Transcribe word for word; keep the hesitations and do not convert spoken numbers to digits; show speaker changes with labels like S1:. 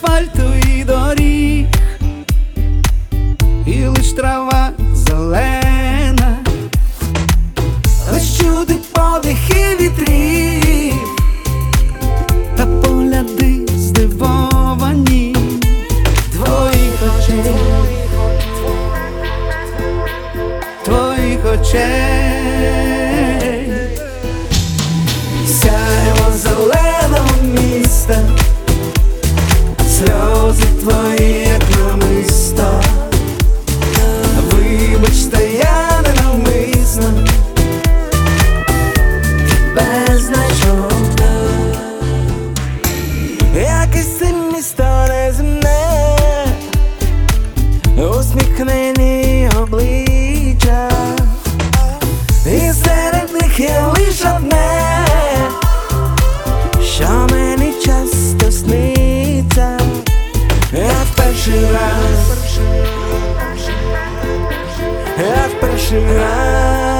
S1: асфальту і доріг, і лиш трава зелена, лиш чути подихи вітрів та погляди здивовані твоїх очей, твоїх очей, сяйво зеленого міста, сльози твої, як намисто. Вибач, та я ненавмисно тебе знайшов. Якесь це місто неземне, усміхнені обличчя, і серед них є лиш одне, що мені часто сниться. Я в перший раз, я в перший раз